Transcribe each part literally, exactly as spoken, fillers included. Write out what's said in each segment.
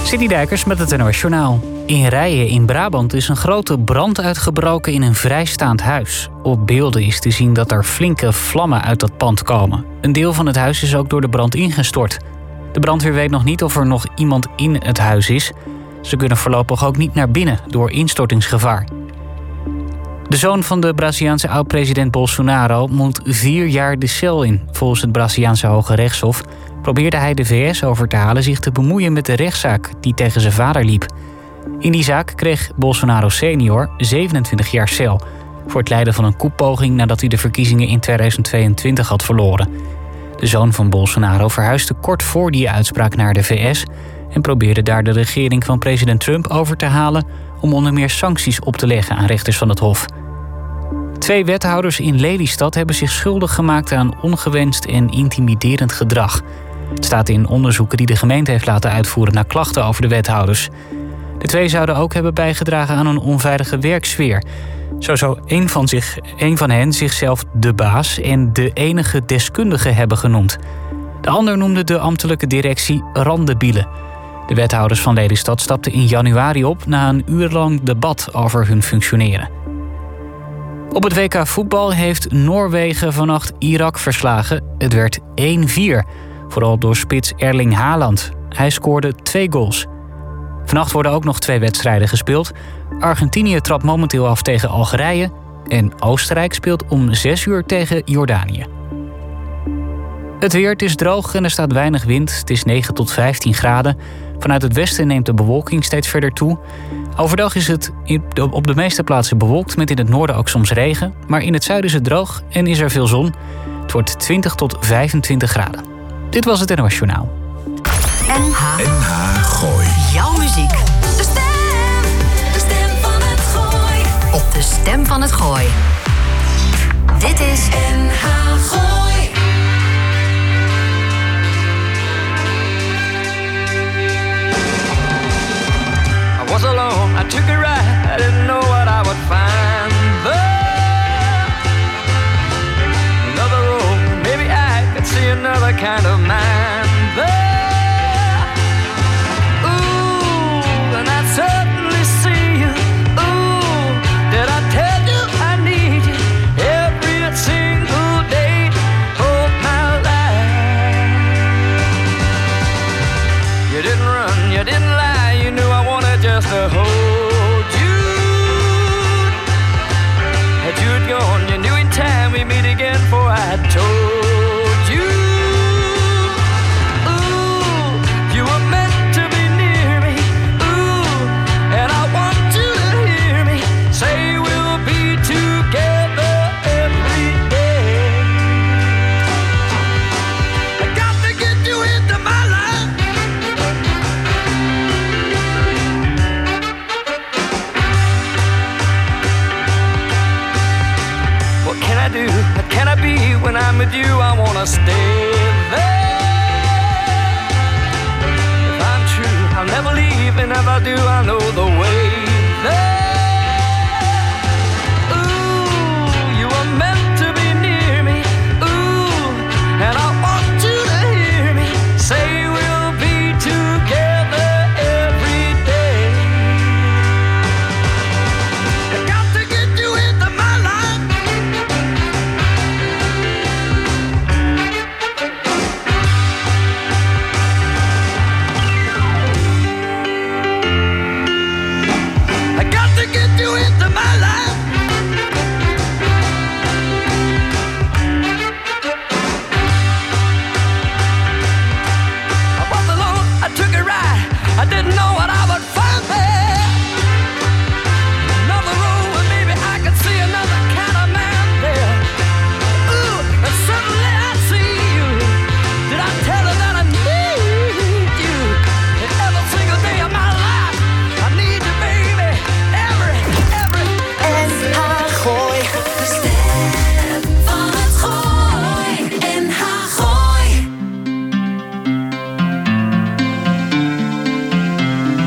Sidney Dijkers met het N O S Journaal. In Rijen in Brabant is een grote brand uitgebroken in een vrijstaand huis. Op beelden is te zien dat er flinke vlammen uit dat pand komen. Een deel van het huis is ook door de brand ingestort. De brandweer weet nog niet of er nog iemand in het huis is. Ze kunnen voorlopig ook niet naar binnen door instortingsgevaar. De zoon van de Braziliaanse oud-president Bolsonaro moet vier jaar de cel in. Volgens het Braziliaanse Hoge Rechtshof probeerde hij de V S over te halen zich te bemoeien met de rechtszaak die tegen zijn vader liep. In die zaak kreeg Bolsonaro senior zevenentwintig jaar cel voor het leiden van een koepoging nadat hij de verkiezingen in tweeduizend tweeëntwintig had verloren. De zoon van Bolsonaro verhuisde kort voor die uitspraak naar de V S en probeerde daar de regering van president Trump over te halen om onder meer sancties op te leggen aan rechters van het Hof. Twee wethouders in Lelystad hebben zich schuldig gemaakt aan ongewenst en intimiderend gedrag. Het staat in onderzoeken die de gemeente heeft laten uitvoeren naar klachten over de wethouders. De twee zouden ook hebben bijgedragen aan een onveilige werksfeer. Zo zou een van, zich, een van hen zichzelf de baas en de enige deskundige hebben genoemd. De ander noemde de ambtelijke directie randebielen. De wethouders van Lelystad stapten in januari op na een uurlang debat over hun functioneren. Op het W K voetbal heeft Noorwegen vannacht Irak verslagen. Het werd één vier, vooral door spits Erling Haaland. Hij scoorde twee goals. Vannacht worden ook nog twee wedstrijden gespeeld. Argentinië trapt momenteel af tegen Algerije en Oostenrijk speelt om zes uur tegen Jordanië. Het weer, het is droog en er staat weinig wind. Het is negen tot vijftien graden. Vanuit het westen neemt de bewolking steeds verder toe. Overdag is het op de meeste plaatsen bewolkt, met in het noorden ook soms regen. Maar in het zuiden is het droog en is er veel zon. Het wordt twintig tot vijfentwintig graden. Dit was het N O S Journaal. N H N H Gooi. Jouw muziek. De stem. De stem van het Gooi. Op de stem van het Gooi. Dit is N H Gooi. I was alone, I took a ride, I didn't know what I would find there. Another road, maybe I could see another kind of mind there. Ooh, and I'd certainly see you. Ooh, did I tell you I need you every single day of my life? You didn't run, you didn't lie, you knew I wanted just to hold you. Had you gone, you knew in time we'd meet again, for I told you. Ooh, you were meant to be near me. Ooh, and I want you to hear me say we'll be together every day. I got to get you into my life. What can I do? What can I be? When I'm with you, I wanna stay there. If I'm true, I'll never leave, and if I do, I know the way there. Ooh, you were meant to be near me. Ooh, and I want you to hear me say we'll be together every day. I got to get you into my life. I got to get you into my life. I was alone, I took a ride, I didn't know what I would find there. Another road where maybe I could see another kind of man there. Ooh, and suddenly I see you. Did I tell her that I need you? And every single day of my life, I need you, baby. Every, every, N H Gooi. De stem van het Gooi. N H Gooi.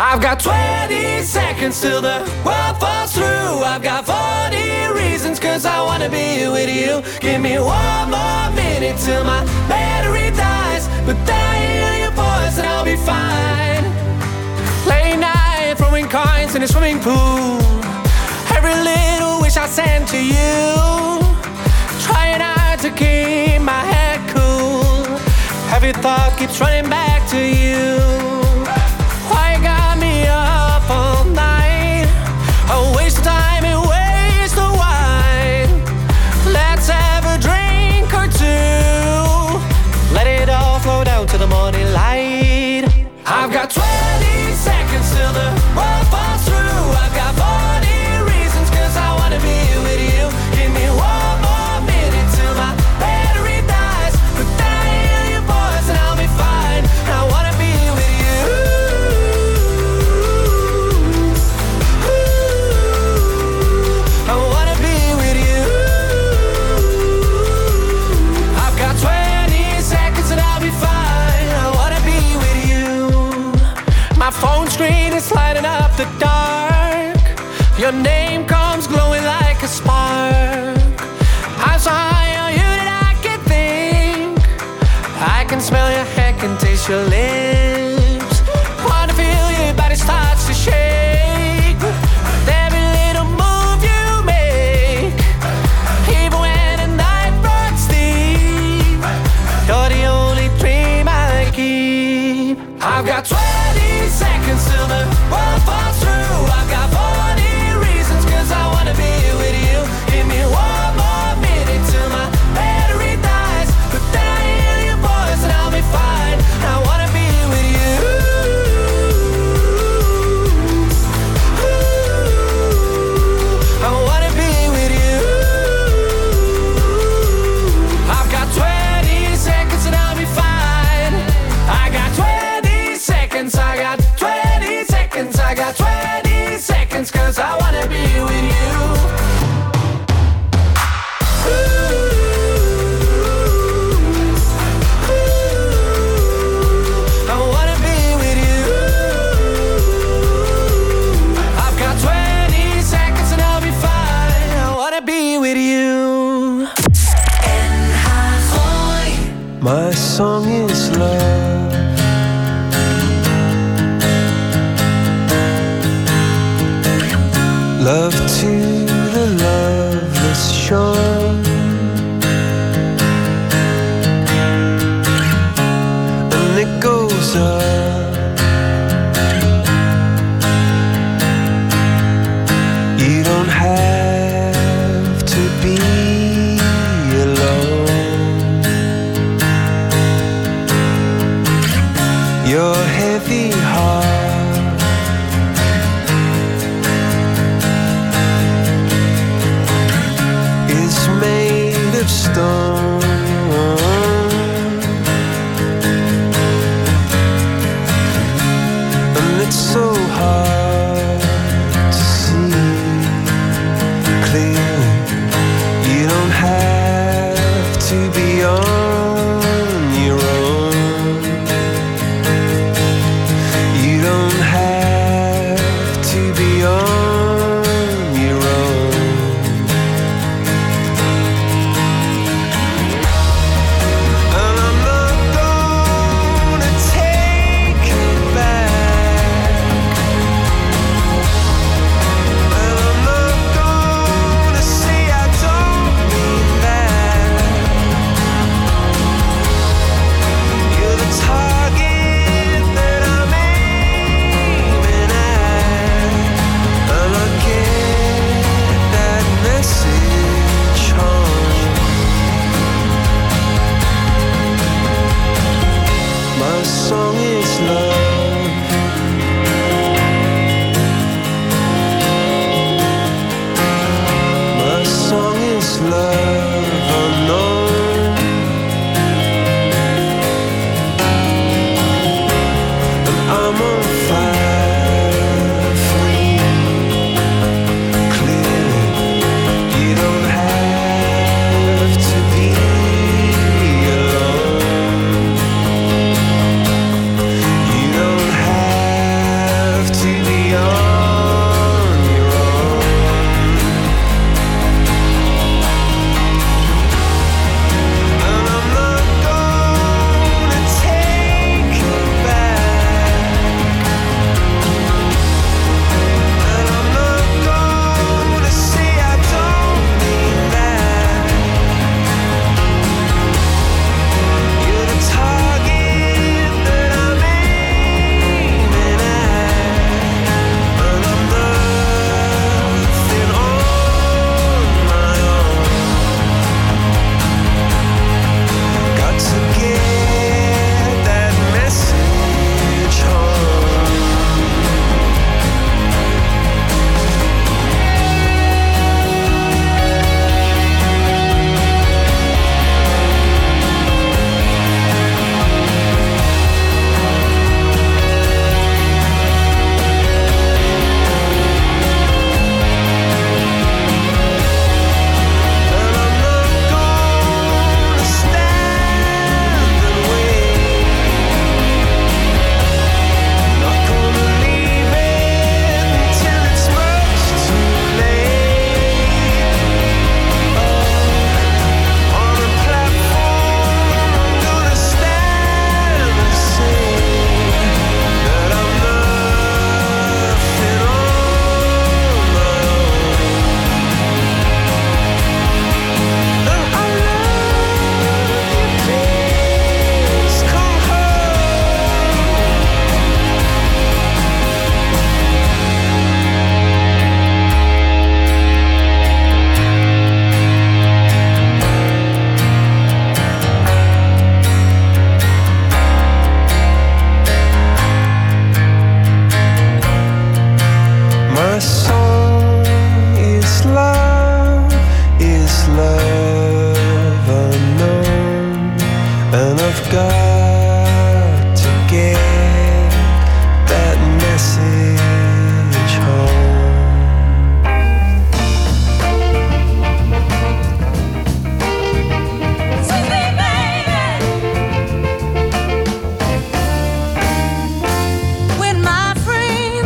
I've got twenty seconds till the world falls through. I've got forty reasons cause I wanna be with you. Give me one more minute till my battery dies, but then I hear your voice and I'll be fine. Late night throwing coins in a swimming pool. Every little wish I send to you. Trying hard to keep my head cool. Every thought keeps running back to you. Why you got me up all night? A waste of time and waste of wine. Let's have a drink or two. Let it all flow down to the morning light. I've got twenty seconds till the world falls through. I've got forty reasons cause I wanna be with you. Give me one more minute till my battery dies, but then I hear your voice and I'll be fine. I wanna be with you. I wanna be with you. I've got twenty seconds and I'll be fine. I wanna be with you. My phone screen is lighting up the dark. Your name comes glowing like a spark. I'm so high on you that I can think. I can smell your hair, can taste your lips. Wanna feel your body starts to shake with every little move you make. Even when the night runs deep, you're the only dream I keep. I've got twenty seconds till the world falls through. I've got forty reasons cause I wanna be with you. Give me one more minute till my battery dies, but then I hear your voice and I'll be fine. I wanna be with you. I wanna be with you. I've got twenty seconds and I'll be fine. I got twenty seconds, I got twenty seconds, I got twenty seconds cause I wanna be with you. I wanna be with you. I've got twenty seconds and I'll be fine. I wanna be with you. My song is love. Love to the loveless shore. And it goes up. You don't have to be alone. Your heavy heart is made of stone. And it's so hard to see clearly. You don't have to be on your own. You don't have to be on your own. And I'm not gonna take it back.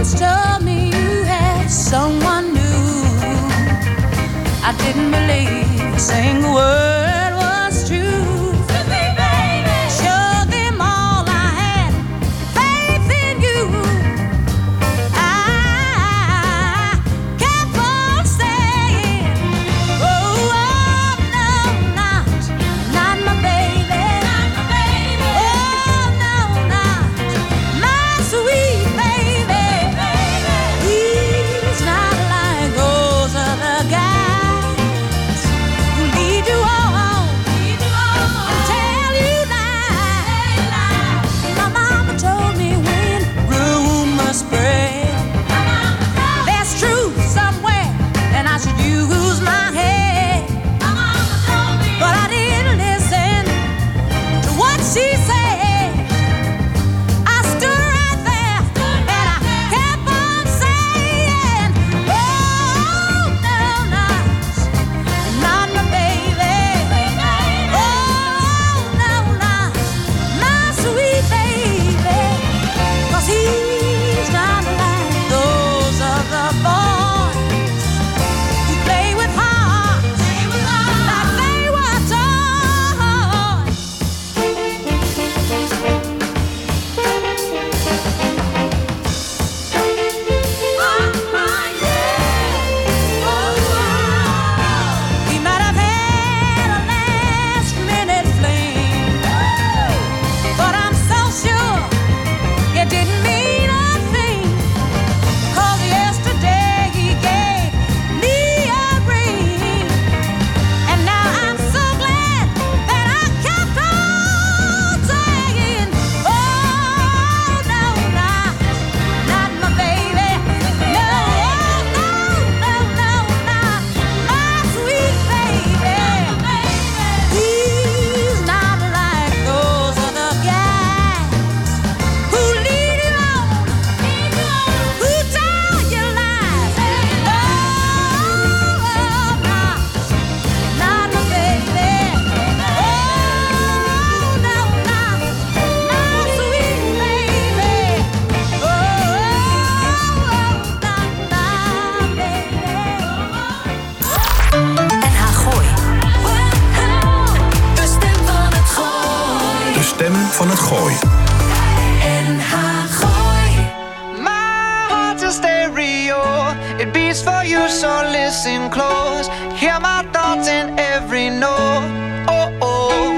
once told me you had someone new, I didn't believe a single word was true. Showed them all I had faith in you. I kept on saying, oh, oh no, not, not my baby. Not my baby. Oh no, not my sweet baby. He's not like those other guys who lead you on, tell you lies. My mama told me when rumors spread, there's truth somewhere, and I should use my head. But I didn't listen to what she said. I stood right there and I kept on saying, oh no, not, not my baby. Oh no, not my sweet baby. 'Cause he's not like those other boys who play with hearts like they were toys. We might have had a last minute fling, but I'm so sure it didn't mean a thing. 'Cause yesterday he gave me a ring, and now I'm so glad that I kept on saying, oh no, not, not my baby. No, no, no, no, not my sweet baby. He's not like those other guys who lead you on, who tell you lies. Oh, not, not my baby. Oh no, not my sweet baby. Oh, not my baby. N H Gooi. De stem van het gooi. De stem van het gooi. N H Gooi. My heart's a stereo, it beats for you, so listen close. Hear my thoughts in every note. Oh, oh.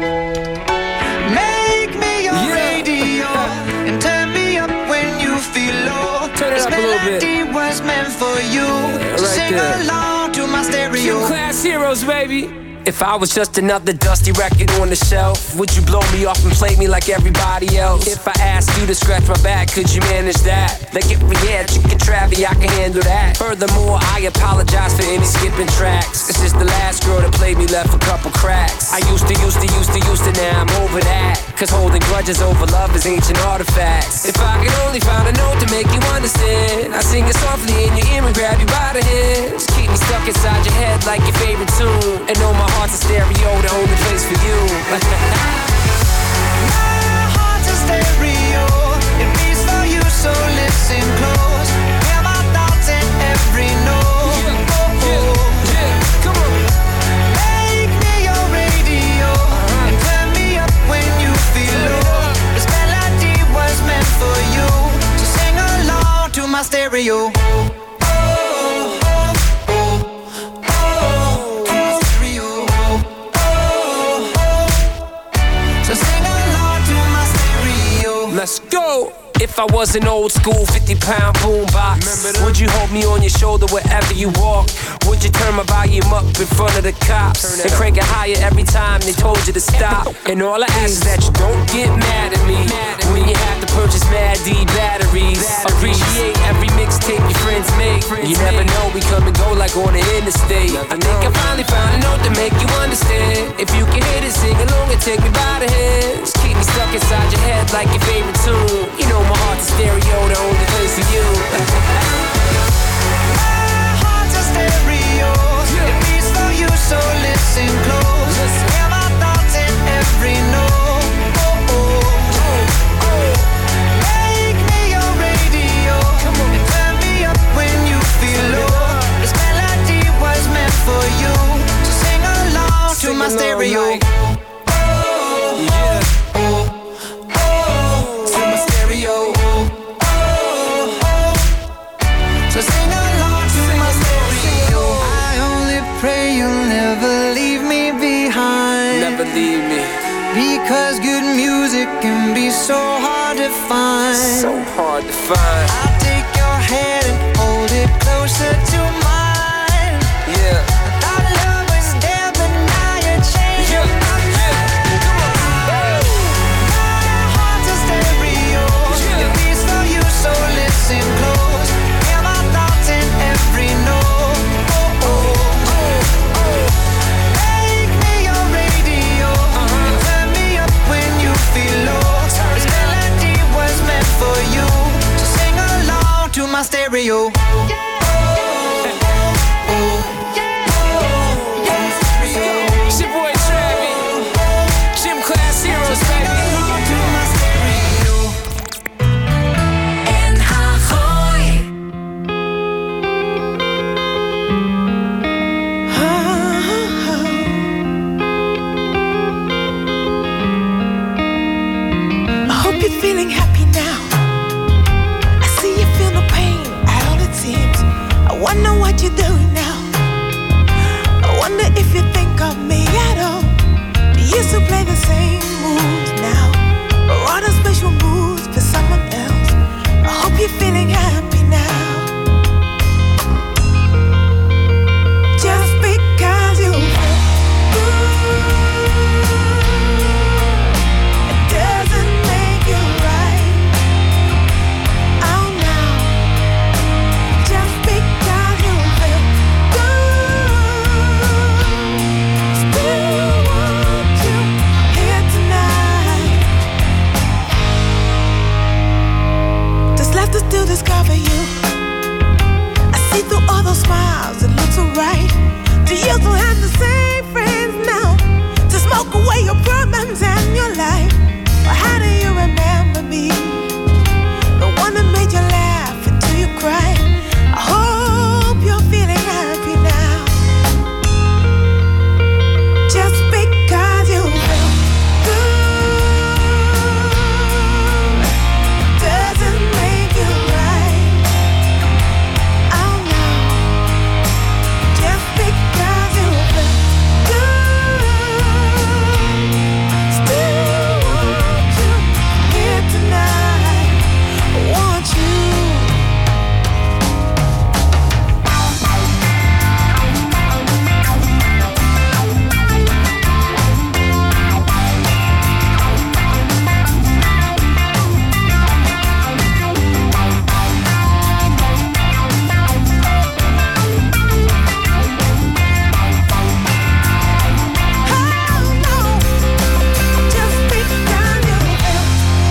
Make me your Yeah. radio and turn me up when you feel low. Turn it This up a little bit. melody was meant for you. So right sing there. along to my stereo. Gym class heroes, baby. If I was just another dusty record on the shelf, would you blow me off and play me like everybody else? If I asked you to scratch my back, could you manage that? Like if we had chicken Travie, I can handle that. Furthermore, I apologize for any skipping tracks. This is the last girl that played me, left a couple cracks. I used to, used to, used to, used to, now I'm over that. Cause holding grudges over love is ancient artifacts. If I could only find a note to make you understand, I sing it softly in your ear and grab you by the hands. Keep me stuck inside your head like your favorite tune, and know my heart's a stereo, the only place for you. My heart's a stereo, it beats for you, so listen close. Hear my thoughts in every note. Yeah, Oh, yeah, yeah, come on. make me your radio and turn me up when you feel low. This melody was meant for you, so sing along to my stereo. Let's go! If I was an old school fifty pound boombox, would you hold me on your shoulder wherever you walk? Would you turn my volume up in front of the cops and crank it higher every time they told you to stop? And all I ask is that you don't get mad at me when you have to purchase Mad D batteries. Appreciate every mixtape your friends make. You never know, we come and go like on the interstate. I think I finally found a note to make you understand. If you can hit it, sing along and take me by the hands. Keep me stuck inside your head like your favorite tune. You know my heart's a stereo, the only place for you. My heart's a stereo, it beats for you, so listen close. Hear my thoughts in every note. Oh, oh, oh, oh. Make me your radio can be so hard to find. So hard to find. I'll take your hand and hold it closer to mine. Yeah. Our love was there, but now you're changing Yeah, my mind. yeah. Come on. My heart's a stereo. Yeah. It beats for you, so listen close. Hear my thoughts in every note. Oh, oh, oh, oh. Make me your radio. And turn me up when you feel low. This melody was meant for you. So sing along to my stereo. It's your boy Travi. Gym Class Heroes, baby. To my stereo. N H Gooi. I hope you're feeling happy now. I see you feel the pain at all it seems. I wonder what you're doing now. I wonder if you think of me at all. You used to play the same moves now, or are the special moves for someone else? I hope you're feeling happy now. Just because you feel good, it doesn't make you right. Oh no. Just because you feel good, still want you here tonight. Just left us to discover you. I see through all those smiles, it looks alright. Do you still have the same friends now to smoke away your problems and your life? Or how do you remember me? The one that made you laugh until you cried. I hope you're feeling happy now. Just because you feel good doesn't make you right. Oh no. Just because you feel good, still want you here tonight. Want you. Oh no. Just because you feel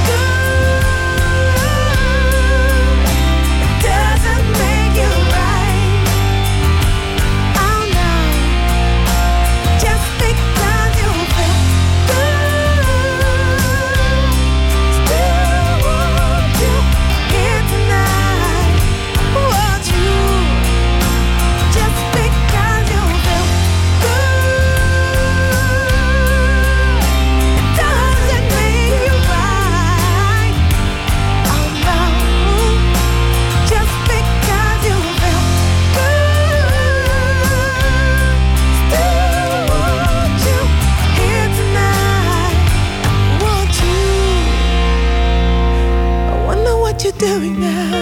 good doesn't make you right. Oh no. Just because you feel good, still want you here tonight. Want you. Just because you feel good, it doesn't make you right. Oh no. Just because you feel good, still want you here tonight. Want you. I wonder what you're doing now.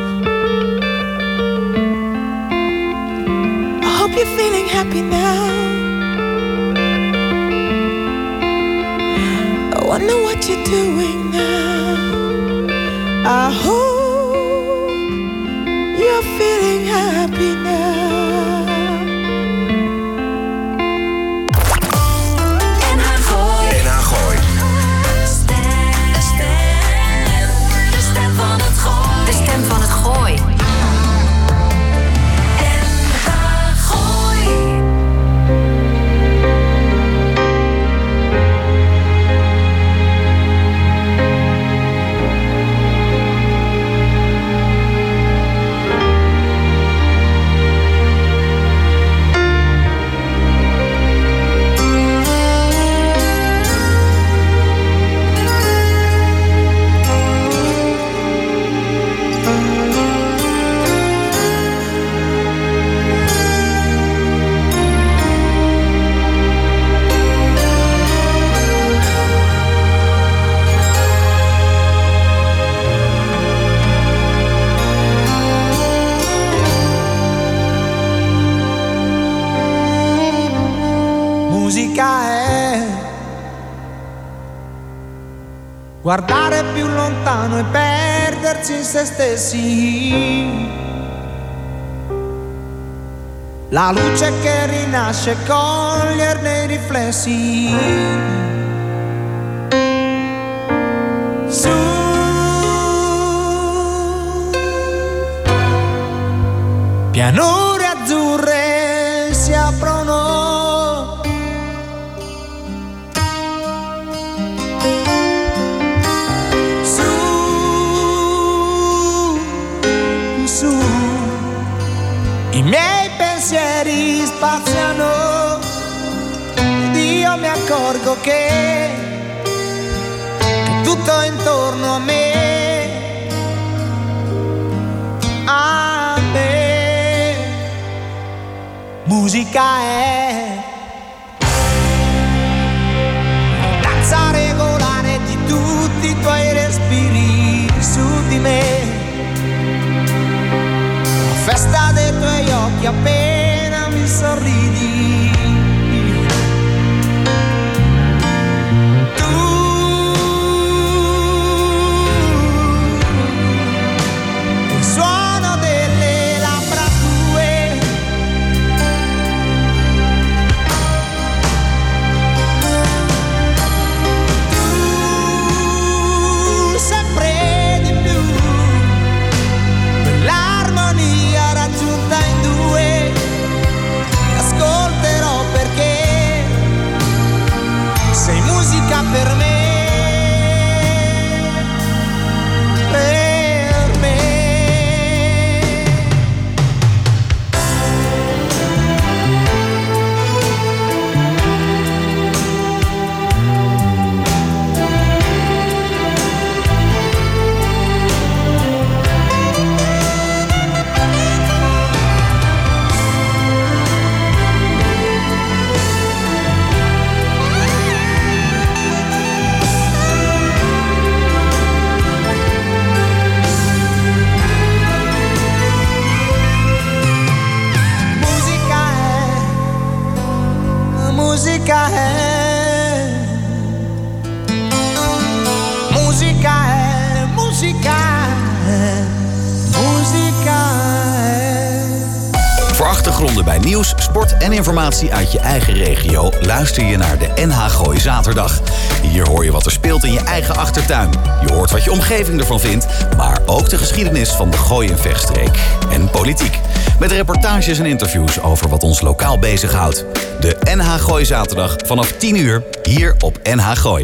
I hope you're feeling happy now. I wonder what you're doing now. I hope you're feeling happy now. N H Gooi. N H Gooi. Stem. De stem van het gooi. De stem van het gooi. N H Gooi. guardare più lontano e perdersi in se stessi. La luce che rinasce, coglierne i riflessi. Su pianure azzurre si aprono, su, su, i miei pensieri spaziano ed io mi accorgo che, che tutto intorno a me, a me, musica è danza regolare di tutti i tuoi respiri su di me, festa dei tuoi occhi appena mi sorridi. Tu, il suono delle labbra tue, tu sempre di più, quell'armonia raggiunta in due, ti ascolterò perché sei musica per me, per me. Musica è, musica è, musica è, musica è. Voor achtergronden bij nieuws, sport en informatie uit je eigen regio luister je naar de N H Gooi Zaterdag. Hier hoor je wat er speelt in je eigen achtertuin. Je hoort wat je omgeving ervan vindt, maar ook de geschiedenis van de Gooi- en Vechtstreek. En politiek. Met reportages en interviews over wat ons lokaal bezighoudt. De N H Gooi Zaterdag vanaf tien uur hier op N H Gooi.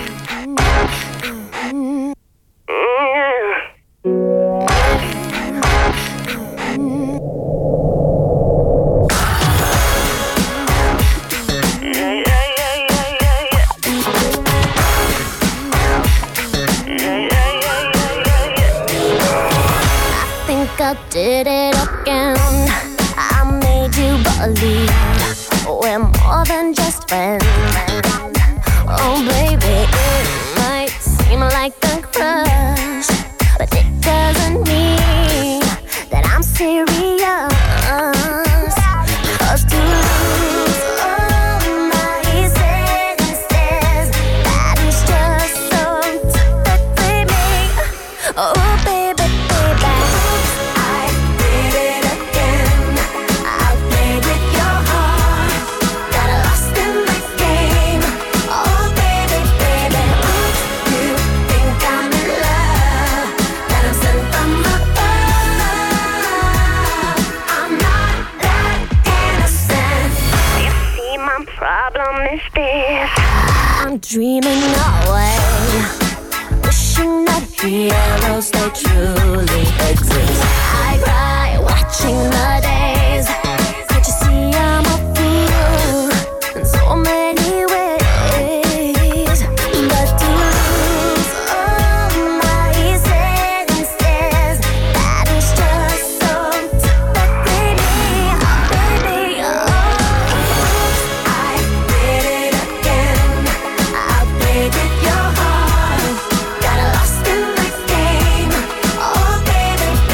I did it again. I made you believe we're more than just friends. Oh baby, it might seem like a crush, but it doesn't mean that I'm serious. 'Cause to lose all my senses, that is just so typically me. Oh baby, baby, I did it again. I played with your heart, got lost in my game. Oh baby, baby, oops, you think I'm in love, that I'm sent from above. I'm not that innocent. You see, my problem is this: I'm dreaming away, wishing that heroes they truly exist. I cry watching the days. Can't you see I'm a fool in so many ways? But to lose all my senses, that is just so typically me. Oh, baby, oh, I did it again. I played with your heart, got lost in my game. Oh baby,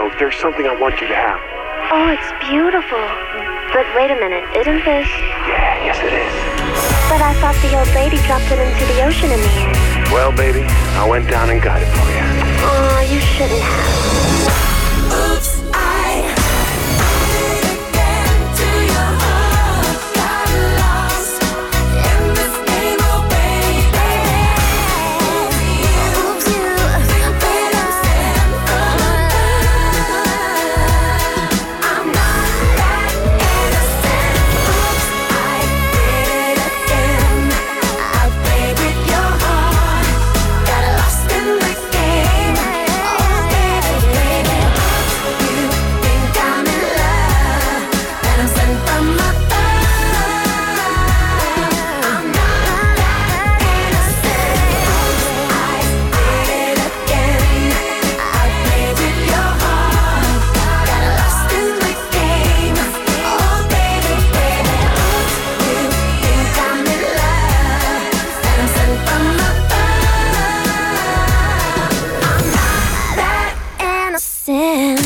Well, there's something I want you to have. Oh, it's beautiful. But wait a minute, isn't this? Yeah, yes it is. But I thought the old lady dropped it into the ocean in the end. Well, baby, I went down and got it for you. Oh, you shouldn't have. Oops, I did it again to your heart. Got lost in this game, oh baby. Oops, you, but I'm stand for love. I'm not that innocent. Oops, I did it again. I played with your heart. Got lost in the game. Oh baby, baby. You think I'm in love, and I'm sent from above. I'm not that innocent. I did it again. I played with your heart. Got lost in the game. Oh baby, baby. You think I'm in love, and I'm sent from above. I'm not that innocent.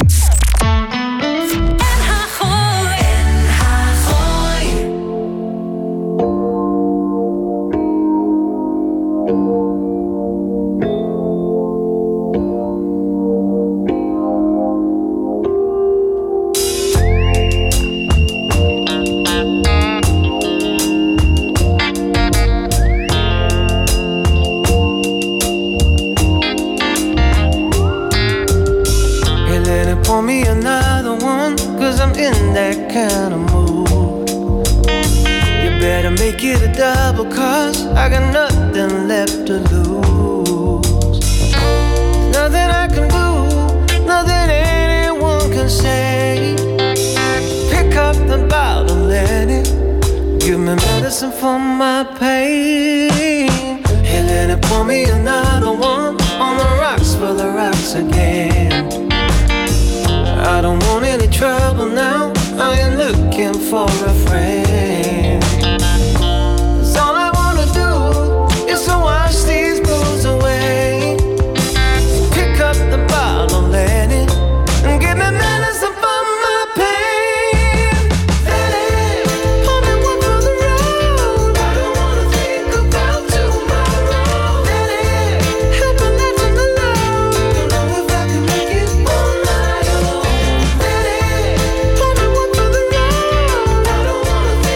Hey, let it pour me another one, cause I'm in that kind of mood. You better make it a double, cause I got nothing left to lose. Nothing I can do, nothing anyone can say. Pick up the bottle, let it give me medicine for my pain. Hey, let it pour me another one, on the rocks for the rocks again. I don't want any trouble now, I ain't looking for a friend. 'Cause all I wanna do is to wash these blues away. Pick up the bottle, let it, and give me medicine for my pain. Let it pour me one for the road, I don't wanna think about tomorrow. Let it help me not to alone, don't know if I can make it on my own. Let it pour me one for the road, I don't wanna think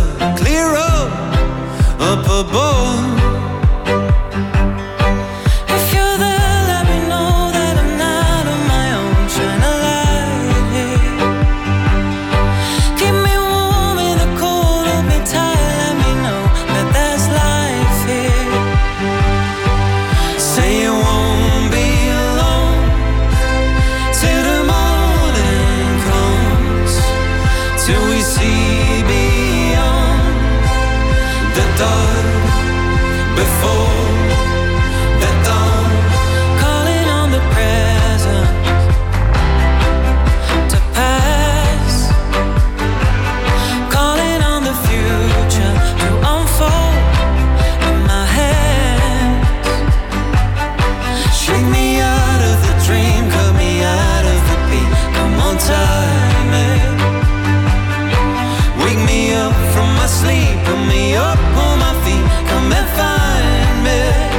clear up, up above. If you're there, let me know that I'm not on my own. Shine a light here. Keep me warm in the cold, hold me tight, let me know that there's life here. Say you won't be alone till the morning comes, till we see beyond the dark before the dawn. Calling on the present to pass, calling on the future to unfold in my hands. Shake me out of the dream, cut me out of the beat. Come on, time it. Wake me up from my sleep, put me up on my feet. Come and find me.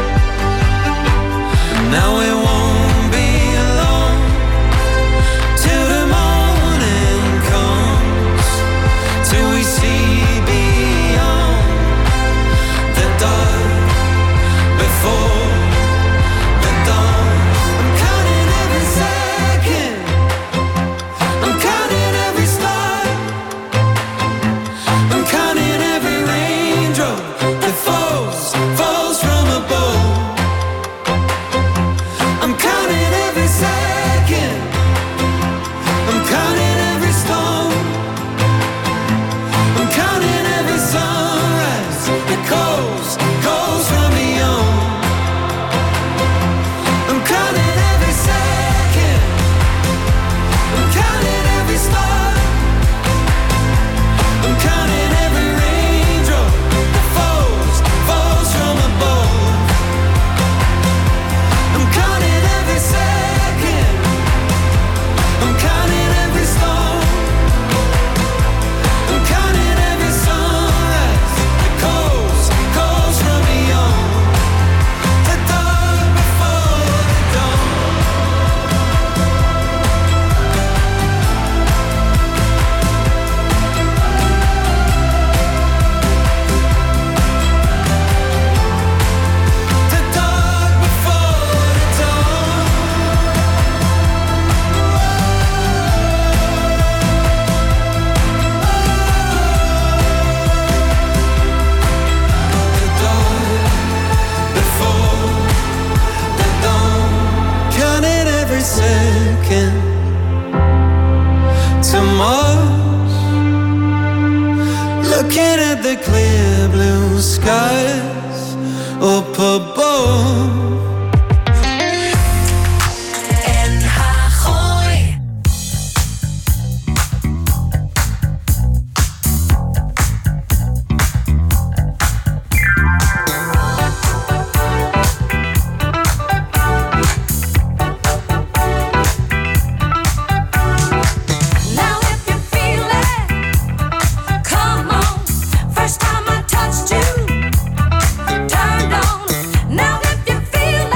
Now it won't be long till the morning comes, till we see beyond the dark before the dawn. I'm counting every second, I'm counting every star, I'm counting every raindrop that falls, falls from above. I'm counting every second, I'm counting every storm, I'm counting every sunrise that goes, goes from beyond. I'm counting every second, I'm counting every star, I'm counting every raindrop that falls, falls from above. I'm counting every second, I'm counting every storm, I'm counting every sunrise that goes, goes from beyond the dark before the dawn. The dark before the dawn. The dark before the dawn. Counting every second to Mars, looking at the clear blue skies up above. N H Gooi. Now if you feel it, come on. First time I touched you, turned on. Now if you feel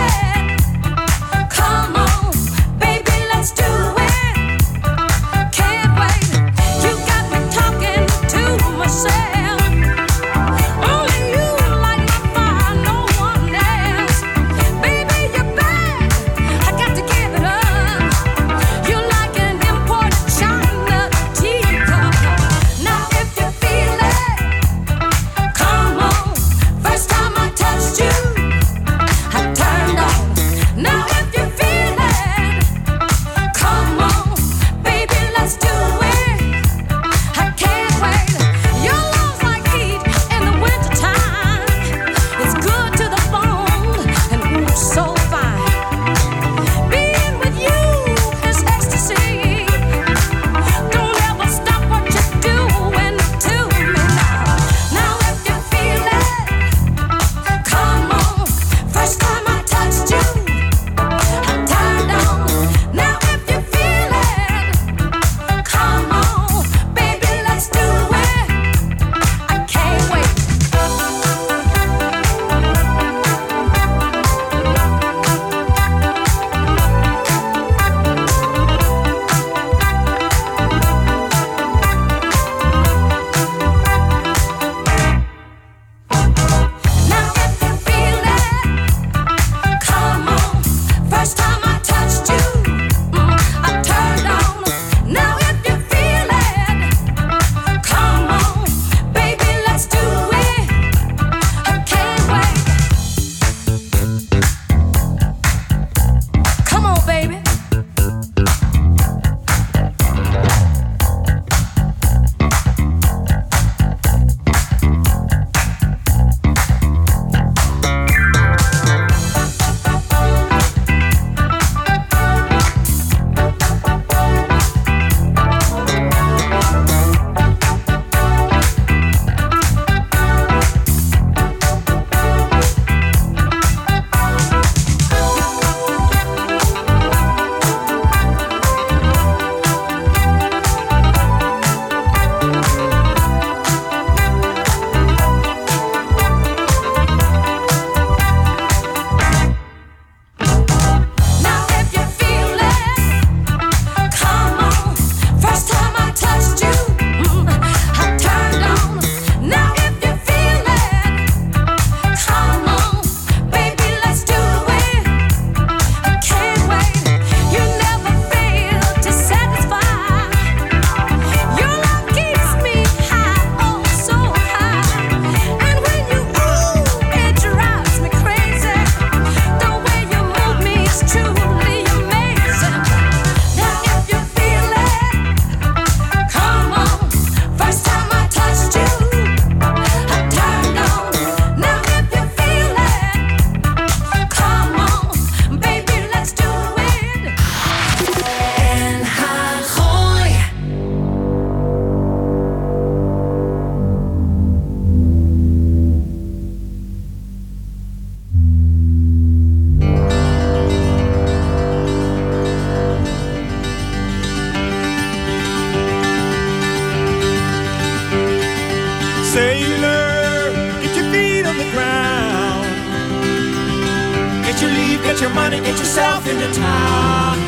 Get your feet on the ground. Get your leave, get your money, get yourself into town.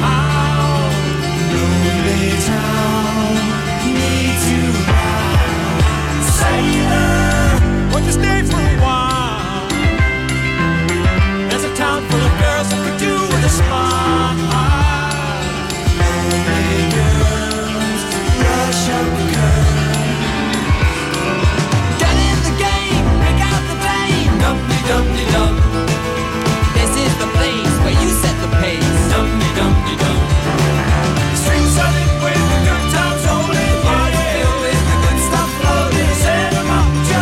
Lonely town needs you now. Sailor, won't you stay for a while? There's a town full of girls that could do with a smile. Lonely girls, rush up the curve. Get in the game, break out the flame. Dum-de-dum-de-dum. This is the place where you set the pace. Dum-de-dum-de-dum. Streets are lit with the good times rolling. Bodies filled with the good stuff floating. Set 'em up,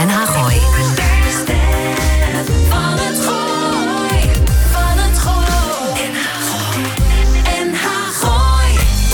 H Gooi. Van het Gooi, van het Gooi. N H Gooi, N H Gooi.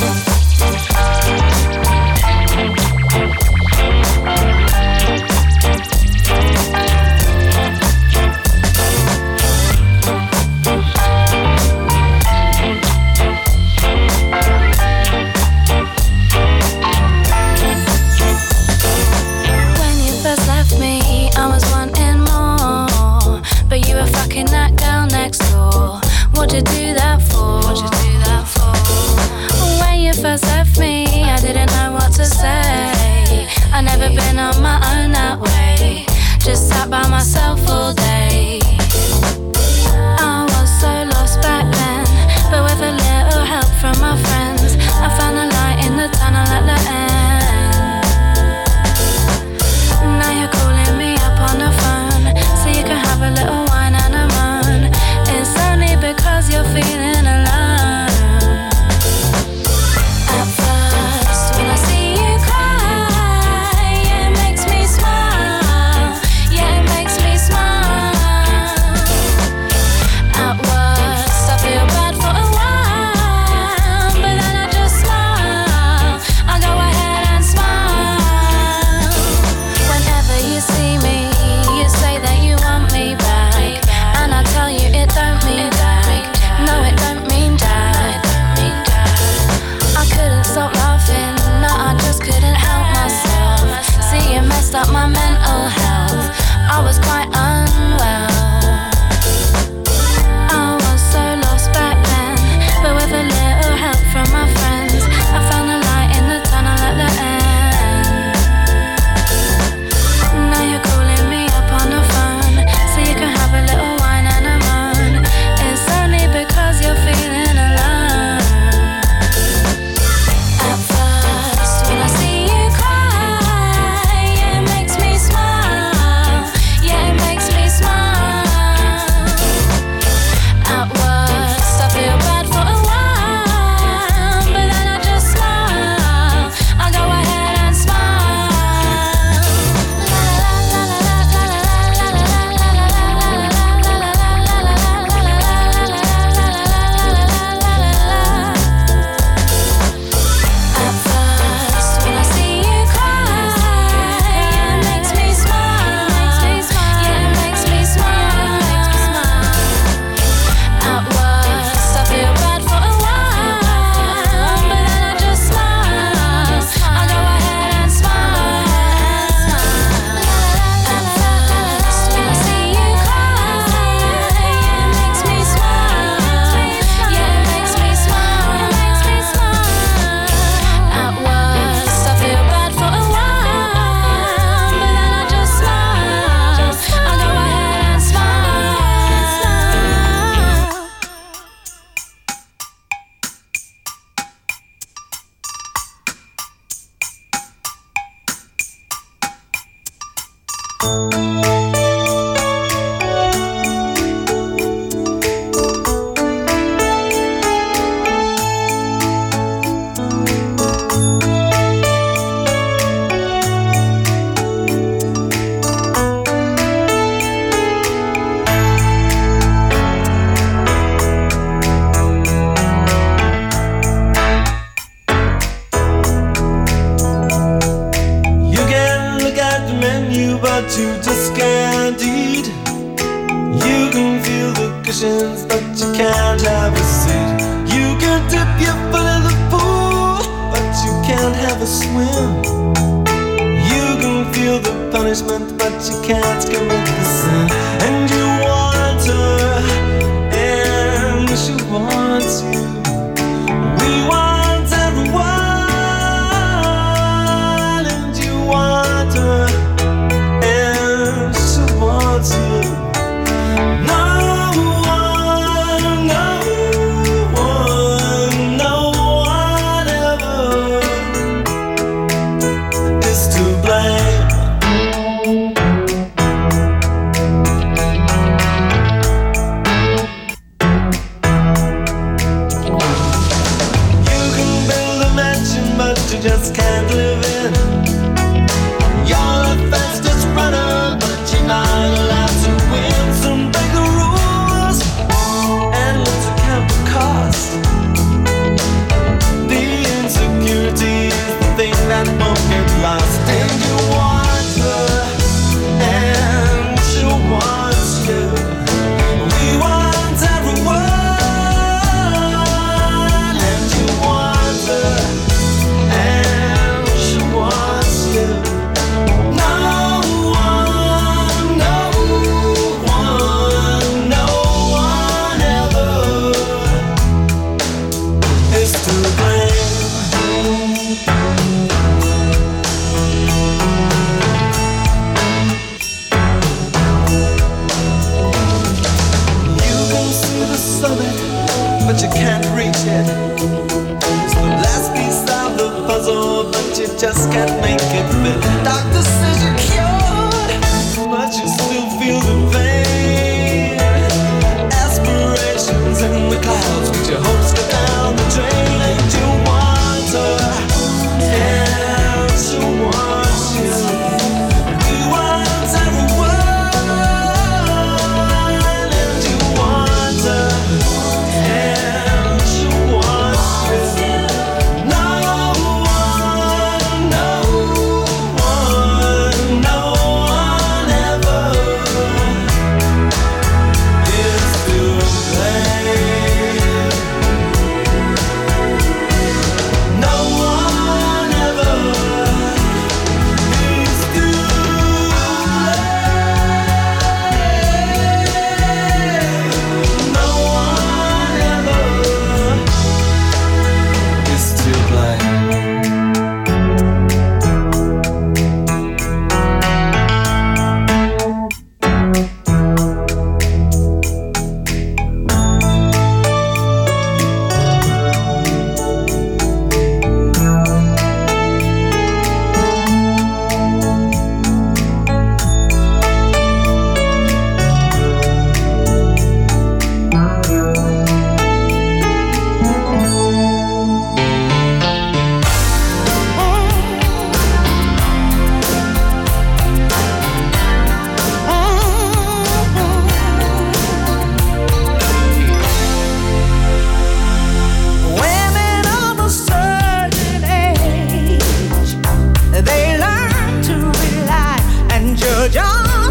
When you first left me, I was wanting more, but you were fucking that girl next door. What'd you do that for? What'd you do that for? When you first left me, I didn't know what to say. I never been on my own that way. Just sat by myself all day. I was so lost back then, but with a little help from my friends, I found a light in the tunnel at the end. Now you're calling me up on the phone, so you can have a little wine and a moan. It's only because you're feeling alone. At first, when I see you cry, yeah, it makes me smile. Yeah, it makes me smile. At worst, I feel bad for a while, but then I just smile. I go ahead and smile. Whenever you see me, you say that you want me back, and I tell you it don't mean back. No, it don't mean that. I couldn't stop laughing, no, I just couldn't help myself. See, you messed up my mental health. I was quite unwell. I was so lost back then, but with a little help from my friends, I found a light in the tunnel at the end. Now you're calling me up on the phone, so you can have a little wine and a moan. It's only because you're feeling alone. At first, when I see you cry, yeah, it makes me smile. Yeah, it makes me smile. At worst, I feel bad for a while, but then I just smile. I go ahead and smile. At first, when I see you cry, yeah, it makes me smile. Yeah, it makes me smile. At worst, I feel bad for a while, but then I just smile. I go ahead and smile. At first, when I see you cry, yeah, it makes me smile. Yeah, it makes me smile. At worst, I feel bad for a while, but then I just smile. I go ahead and smile. You can look at the menu, but you just can't eat. You can feel the cushions, but you can't have a seat. You can dip your foot in the pool, but you can't have a swim. You can feel the punishment, but you can't commit the sin. And you want her, and she wants you. We want everyone, and you want her, and she wants you. No one, no one, no one ever is to blame.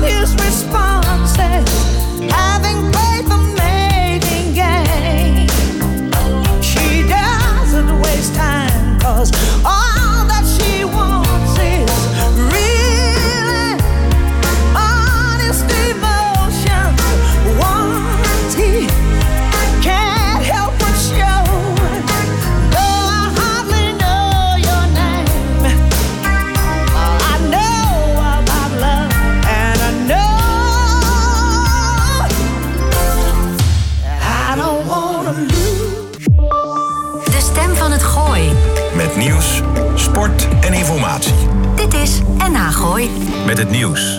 his responses, having played the mating game. She doesn't waste time, 'cause all that she wants is really honest emotions. Warranty can't help but show. Though I hardly know your name, I know about love, and I know I don't wanna lose. De stem van het Gooi. Met nieuws, sport en informatie. Dit is N H Gooi. Met het nieuws